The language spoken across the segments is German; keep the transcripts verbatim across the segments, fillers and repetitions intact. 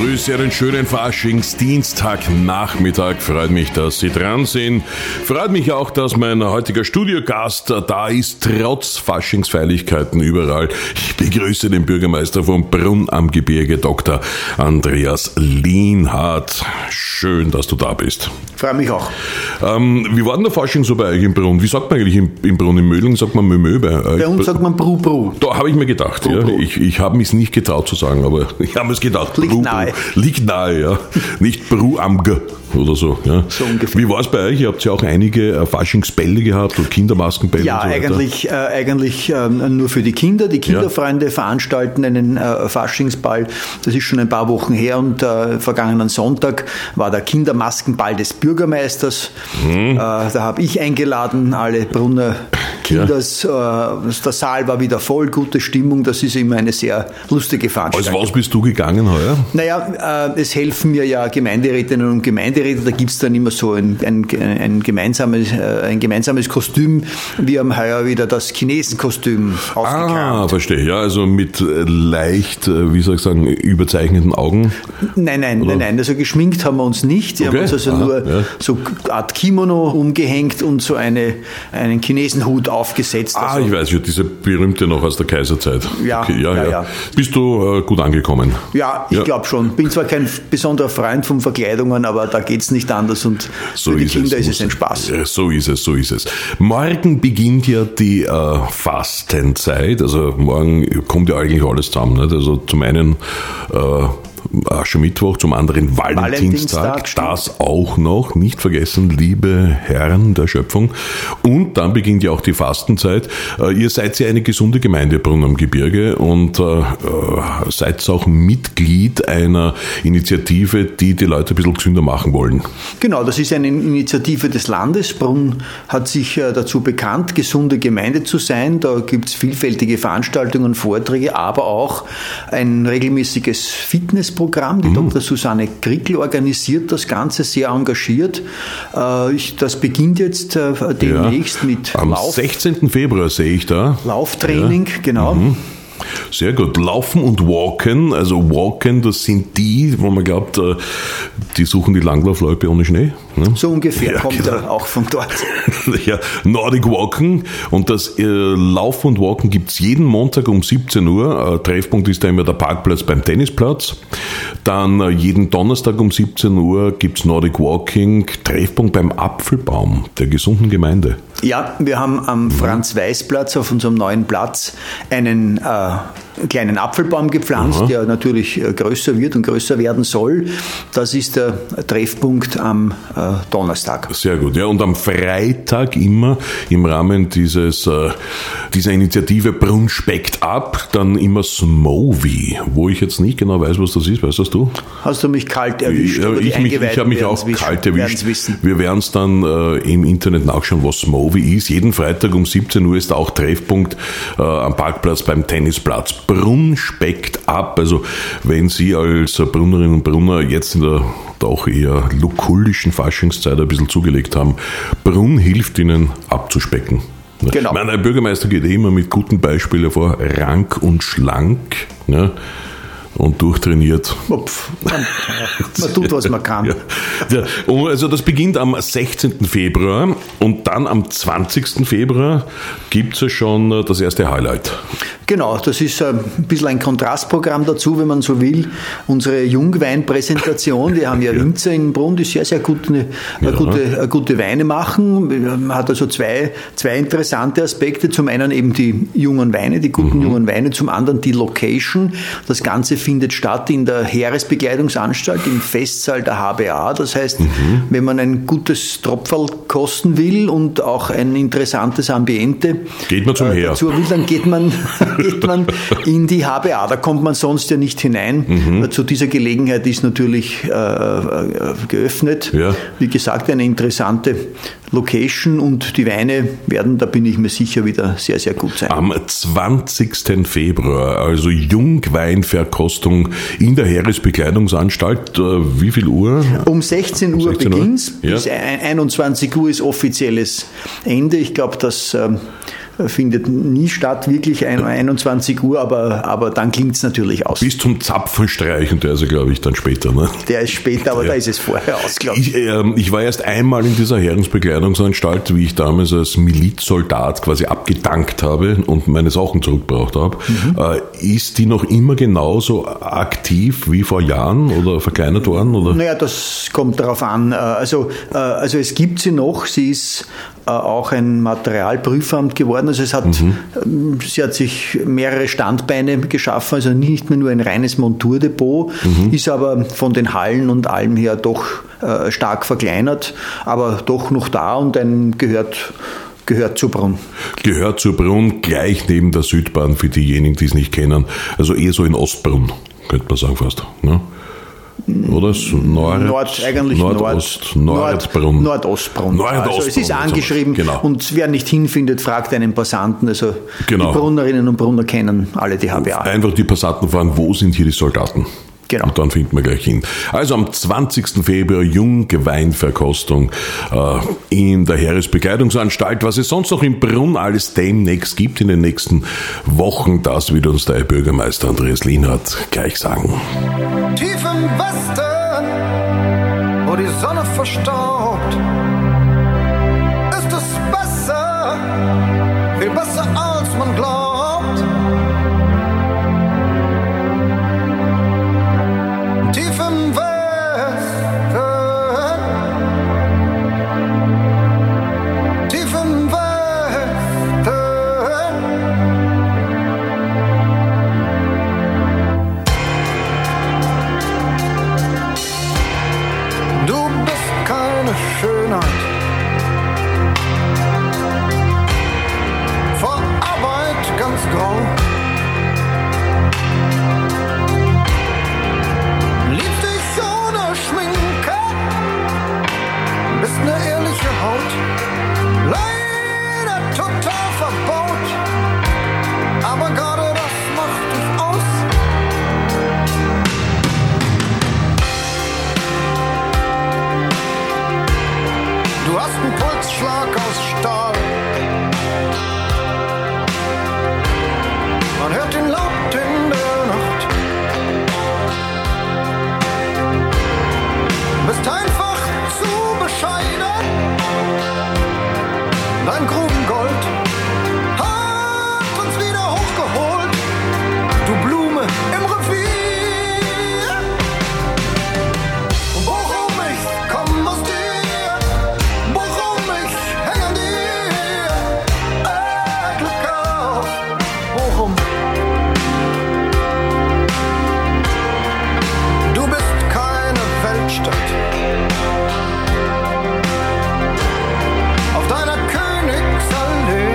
Grüße, einen schönen Faschingsdienstagnachmittag. Freut mich, dass Sie dran sind. Freut mich auch, dass mein heutiger Studiogast da ist, trotz Faschingsfeierlichkeiten überall. Ich begrüße den Bürgermeister von Brunn am Gebirge, Doktor Andreas Lienhardt. Schön, dass du da bist. Freue mich auch. Ähm, wie war denn der Fasching so bei euch in Brunn? Wie sagt man eigentlich in, in Brunn? In Mödling sagt man Mömö bei euch? Bei uns sagt man Bru Bru. Da habe ich mir gedacht. Bru, ja. Bru. Ich, ich habe mich nicht getraut zu sagen, aber ich habe es gedacht. Liegt Bru, nahe. Bru. Liegt nahe, ja. Nicht Bru am G oder so. Ja. So ungefähr. Wie war es bei euch? Ihr habt ja auch einige äh, Faschingsbälle gehabt und Kindermaskenbälle Ja, und so weiter. eigentlich, äh, eigentlich äh, nur für die Kinder. Die Kinderfreunde ja. veranstalten einen äh, Faschingsball. Das ist schon ein paar Wochen her und äh, vergangenen Sonntag war der Kindermaskenball des Bürgermeisters. Mhm. Äh, da habe ich eingeladen, alle Brunner Kinders. Ja. Äh, der Saal war wieder voll, gute Stimmung. Das ist immer eine sehr lustige Veranstaltung. Als was bist du gegangen heuer? Naja, äh, es helfen mir ja Gemeinderätinnen und Gemeinderäte. Da gibt es dann immer so ein, ein, ein, gemeinsames, äh, ein gemeinsames Kostüm. Wir haben heuer wieder das Chinesenkostüm ausgekramt. Ah, verstehe. Ja, also mit äh, leicht, äh, wie soll ich sagen, überzeichneten Augen? Nein, nein, Oder? nein, nein. Also geschminkt haben wir uns nicht. Wir Okay. haben uns also Aha, nur ja. so eine Art Kimono umgehängt und so eine, einen Chinesenhut aufgesetzt. Ah, also, ich weiß, ja, diese berühmte noch aus der Kaiserzeit. Ja, okay, ja, ja, ja, ja. Bist du äh, gut angekommen? Ja, ich Ja. glaube schon. Bin zwar kein besonderer Freund von Verkleidungen, aber da geht es nicht anders und So für die ist Kinder es, ist es ein Spaß. Ja, so ist es, so ist es. Morgen beginnt ja die äh, Fastenzeit. Also morgen kommt ja eigentlich alles zusammen. Nicht? Also zum einen äh, Aschermittwoch, zum anderen Valentinstag. Valentinstag, Das auch noch, nicht vergessen, liebe Herren der Schöpfung. Und dann beginnt ja auch die Fastenzeit. Äh, ihr seid ja eine gesunde Gemeinde Brunn am Gebirge und äh, äh, seid auch Mitglied einer Initiative, die die Leute ein bisschen gesünder machen wollen. Genau, das ist eine Initiative des Landes. Brunn hat sich äh, dazu bekannt, gesunde Gemeinde zu sein. Da gibt es vielfältige Veranstaltungen, Vorträge, aber auch ein regelmäßiges Fitnessprogramm. Die mhm. Doktor Susanne Krickel organisiert das Ganze sehr engagiert. Äh, ich, das beginnt jetzt äh, demnächst Ja. mit Am Lauf, sechzehnten Februar sehe ich da. Lauftraining, Ja. genau. Mhm. Sehr gut. Laufen und Walken. Also Walken, das sind die, wo man glaubt, äh, die suchen die Langlaufloipe ohne Schnee. Ne? So ungefähr Ja, kommt genau. er auch von dort. Ja, Nordic Walken. Und das äh, Laufen und Walken gibt's jeden Montag um siebzehn Uhr. Äh, Treffpunkt ist da immer der Parkplatz beim Tennisplatz. Dann äh, jeden Donnerstag um siebzehn Uhr gibt's Nordic Walking. Treffpunkt beim Apfelbaum der gesunden Gemeinde. Ja, wir haben am Franz-Weiß-Platz auf unserem neuen Platz einen äh, kleinen Apfelbaum gepflanzt, Aha. der natürlich äh, größer wird und größer werden soll. Das ist der Treffpunkt am äh, Donnerstag. Sehr gut, ja. Und am Freitag immer im Rahmen dieses, äh, dieser Initiative Brunn speckt ab, dann immer Smovie, wo ich jetzt nicht genau weiß, was das ist. Weißt das du? Hast du mich kalt erwischt? Ja, aber die ich mich, ich habe mich werden's auch wissen- kalt erwischt. werden's wissen. Wir werden es dann äh, im Internet nachschauen, was Smovie ist. Jeden Freitag um siebzehn Uhr ist da auch Treffpunkt äh, am Parkplatz beim Tennisplatz. Brunn speckt ab. Also wenn Sie als Brunnerinnen und Brunner jetzt in der doch eher lukullischen Faschingszeit ein bisschen zugelegt haben, Brunn hilft Ihnen abzuspecken. Genau. Ich meine, der Bürgermeister geht eh immer mit guten Beispielen vor, rank und schlank. Ne? Und durchtrainiert. Upf, man, man tut, was man kann. Ja. Ja. Also das beginnt am sechzehnten Februar und dann am zwanzigsten Februar gibt es ja schon das erste Highlight. Genau, das ist ein bisschen ein Kontrastprogramm dazu, wenn man so will. Unsere Jungweinpräsentation, wir haben ja Winzer in Brunn, die sehr, sehr gute, Ja. gute, gute Weine machen. Man hat also zwei, zwei interessante Aspekte. Zum einen eben die jungen Weine, die guten Mhm. jungen Weine, zum anderen die Location. Das Ganze findet statt in der Heeresbekleidungsanstalt, im Festsaal der H B A. Das heißt, mhm. wenn man ein gutes Tropferl kosten will und auch ein interessantes Ambiente Geht man zum äh, Heer. dazu will, dann geht man geht man in die H B A. Da kommt man sonst ja nicht hinein. Mhm. Zu dieser Gelegenheit ist natürlich äh, äh, geöffnet. Ja. Wie gesagt, eine interessante Location und die Weine werden, da bin ich mir sicher, wieder sehr, sehr gut sein. Am zwanzigsten Februar, also Jungweinverkostung in der Heeresbekleidungsanstalt. Wie viel Uhr? Um sechzehn Uhr beginnt es, Ja. bis einundzwanzig Uhr ist offizielles Ende. Ich glaube, das ähm, findet nie statt, wirklich einundzwanzig Uhr, aber, aber dann klingt es natürlich aus. Bis zum Zapfenstreichen, der ist ja, glaube ich, dann später. Ne? Der ist später, aber ja. Da ist es vorher aus, glaube ich. Ich, äh, ich war erst einmal in dieser Herrensbekleidungsanstalt, wie ich damals als Milizsoldat quasi abgedankt habe und meine Sachen zurückgebracht habe. Mhm. Äh, ist die noch immer genauso aktiv wie vor Jahren oder verkleinert worden? Oder? Naja, das kommt darauf an. Also, also es gibt sie noch. Sie ist auch ein Materialprüfamt geworden. Also es hat, mhm. sie hat sich mehrere Standbeine geschaffen, also nicht mehr nur ein reines Monturdepot, mhm. ist aber von den Hallen und allem her doch stark verkleinert, aber doch noch da und ein gehört Gehört zur Brunn. Gehört zur Brunn, gleich neben der Südbahn für diejenigen, die es nicht kennen. Also eher so in Ostbrunn, könnte man sagen fast. Ne? Oder? Nord, Nord, eigentlich Nordost, Nord, Nordbrunn. Nordostbrunn. Nordostbrunn. Also es ist angeschrieben genau. Und wer nicht hinfindet, fragt einen Passanten. Also genau. Die Brunnerinnen und Brunner kennen alle die H B A. Einfach die Passanten fragen, wo sind hier die Soldaten? Genau. Und dann finden wir gleich hin. Also am zwanzigsten Februar Jungweinverkostung äh, in der Heeresbekleidungsanstalt. Was es sonst noch im Brunn alles demnächst gibt in den nächsten Wochen, das wird uns der Bürgermeister Andreas Lienhardt gleich sagen. Tief im Westen, wo die Sonne verstaubt, ist es besser, viel besser als man glaubt. Tief im Westen, tief im Westen. Du bist keine Schönheit, vor Arbeit ganz grau. Bist ne ehrliche Haut, leider total verbaut, aber gerade das macht dich aus. Du hast einen Pulsschlag aus Stahl, man hört ihn laut in der Nacht. Bist einfach zu bescheiden, dein Grubengold hat uns wieder hochgeholt, du Blume im Revier. Bochum, ich komm aus dir, Bochum, ich häng an dir, äh, Glück auf, Bochum. Du bist keine Weltstadt, auf deiner Königsallee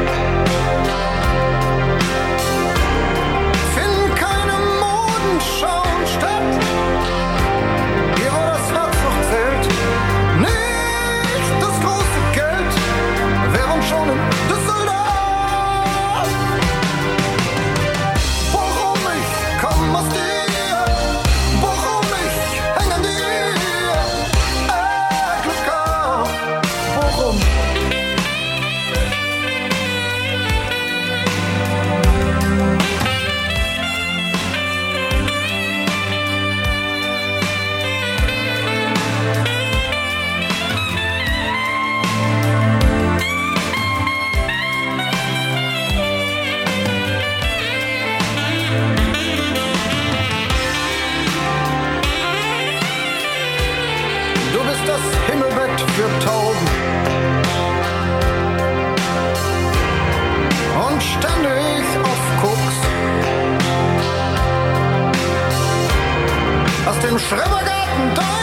finden keine Modenschauen statt. Hier, wo das Herz noch zählt, nicht das große Geld, während schon in Düsseldorf. Bochum, ich komm aus dir, Bochum, ich häng an dir, äh, Glück auf, Bochum. Du bist das Himmelbett für Tauben und ständig auf Koks. Aus dem Schrebergarten dein